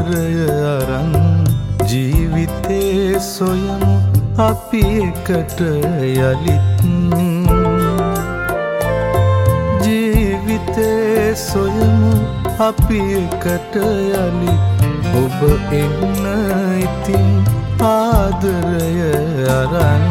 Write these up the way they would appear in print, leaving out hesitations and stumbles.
ආදරය අරන් ජීවිතේ සොයමු අපි එකට යලිත් ජීවිතේ සොයමු අපි එකට යලිත් ඔබ එන්න ඉතින් ආදරය අරන්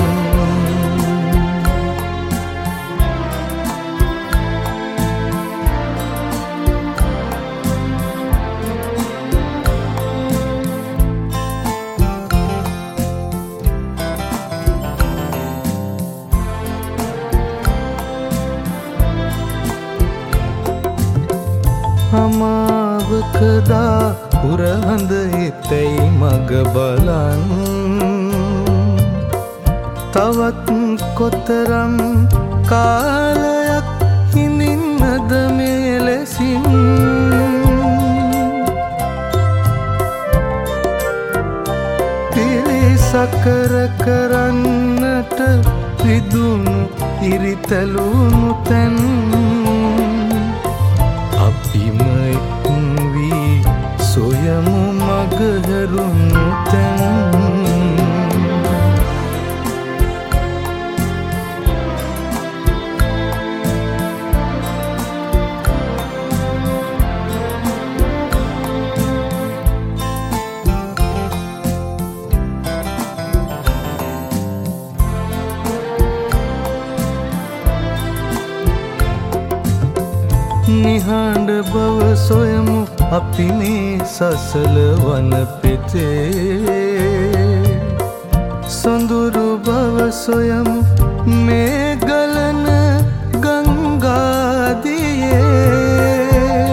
හමාවකදා පුරහඳ එතැයි මග බලන් තවත් කොතරම් කාලයක් හිඳින්නද මේ ලෙසින් පිළිසකර කරන්නට රිදුණු ඉරිතැලුණු තැන් අපිම එක් වී සොයමු මගහැරුණු තැන් නිහඬ බව සොයමු අපි මේ සසල වන පෙතේ සොඳුරු බව සොයමු මේ ගලන ගංගාදියේ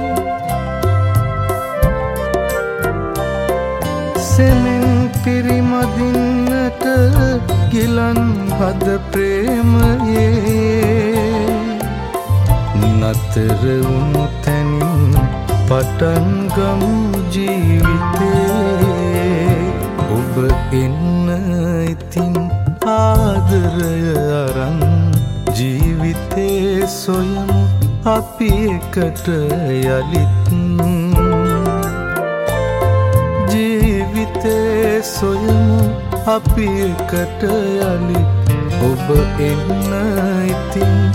සෙමෙන් පිරිමදින්නට ගිලන් හද ප්‍රේමයේ නතර වුණු තැනින් පටන් ගමු ජීවිතේ ඔබ එන්න ඉතින් ආදරය අරන් ජීවිතේ සොයමු අපි එකට යලිත් ජීවිතේ සොයමු අපි එකට යලිත් ඔබ එන්න ඉතින්